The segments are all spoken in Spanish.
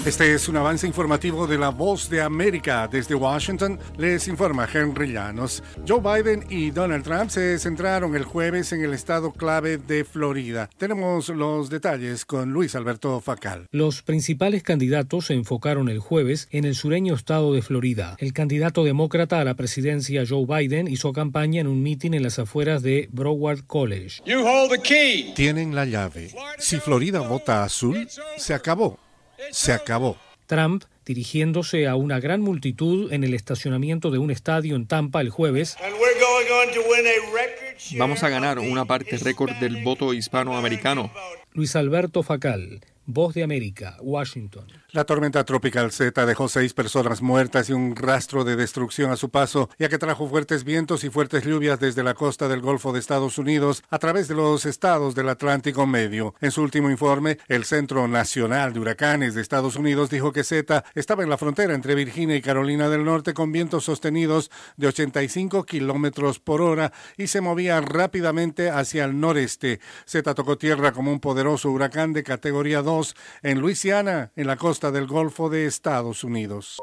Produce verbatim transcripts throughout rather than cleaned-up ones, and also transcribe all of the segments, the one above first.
Este es un avance informativo de La Voz de América. Desde Washington les informa Henry Llanos. Joe Biden y Donald Trump se centraron el jueves en el estado clave de Florida. Tenemos los detalles con Luis Alberto Facal. Los principales candidatos se enfocaron el jueves en el sureño estado de Florida. El candidato demócrata a la presidencia, Joe Biden, hizo campaña en un mitin en las afueras de Broward College. You hold the key. Tienen la llave. Si Florida vota azul, se acabó. Se acabó. Trump, dirigiéndose a una gran multitud en el estacionamiento de un estadio en Tampa el jueves. Vamos a ganar una parte récord del voto hispanoamericano. Luis Alberto Facal, Voz de América, Washington. La tormenta tropical Z dejó seis personas muertas y un rastro de destrucción a su paso, ya que trajo fuertes vientos y fuertes lluvias desde la costa del Golfo de Estados Unidos a través de los estados del Atlántico Medio. En su último informe, el Centro Nacional de Huracanes de Estados Unidos dijo que Z estaba en la frontera entre Virginia y Carolina del Norte con vientos sostenidos de ochenta y cinco kilómetros por hora y se movía rápidamente hacia el noreste. Z tocó tierra como un poderoso huracán de categoría dos en Luisiana, en la costa del Golfo de Estados Unidos.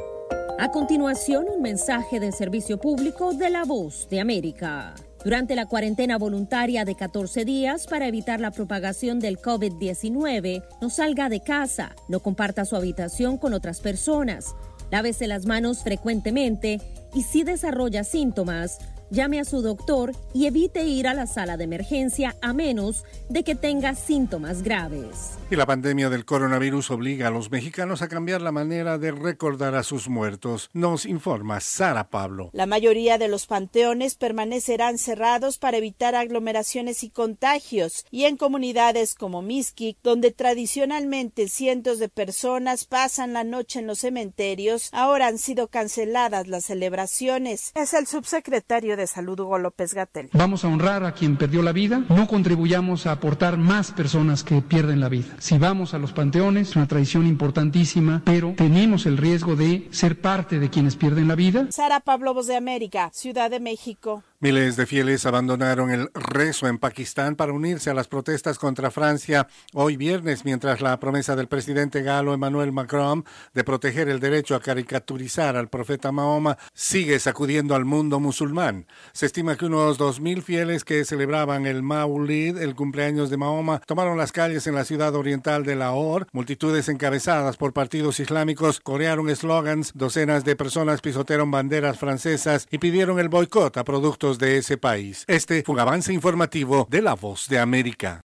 A continuación, un mensaje de servicio público de La Voz de América. Durante la cuarentena voluntaria de catorce días para evitar la propagación del COVID diecinueve, no salga de casa, no comparta su habitación con otras personas, lávese las manos frecuentemente y si desarrolla síntomas, llame a su doctor y evite ir a la sala de emergencia a menos de que tenga síntomas graves. Y la pandemia del coronavirus obliga a los mexicanos a cambiar la manera de recordar a sus muertos. Nos informa Sara Pablo. La mayoría de los panteones permanecerán cerrados para evitar aglomeraciones y contagios. Y en comunidades como Mixquic, donde tradicionalmente cientos de personas pasan la noche en los cementerios, ahora han sido canceladas las celebraciones. Es el subsecretario de Salud, Hugo López-Gatell. Vamos a honrar a quien perdió la vida. No contribuyamos a aportar más personas que pierden la vida. Si vamos a los panteones, es una tradición importantísima, pero tenemos el riesgo de ser parte de quienes pierden la vida. Sara Pablo, Voz de América, Ciudad de México. Miles de fieles abandonaron el rezo en Pakistán para unirse a las protestas contra Francia hoy viernes, mientras la promesa del presidente galo Emmanuel Macron de proteger el derecho a caricaturizar al profeta Mahoma sigue sacudiendo al mundo musulmán. Se estima que unos dos mil fieles que celebraban el Maulid, el cumpleaños de Mahoma, tomaron las calles en la ciudad oriental de Lahore. Multitudes encabezadas por partidos islámicos corearon eslogans, docenas de personas pisotearon banderas francesas y pidieron el boicot a productos de ese país. Este fue un avance informativo de La Voz de América.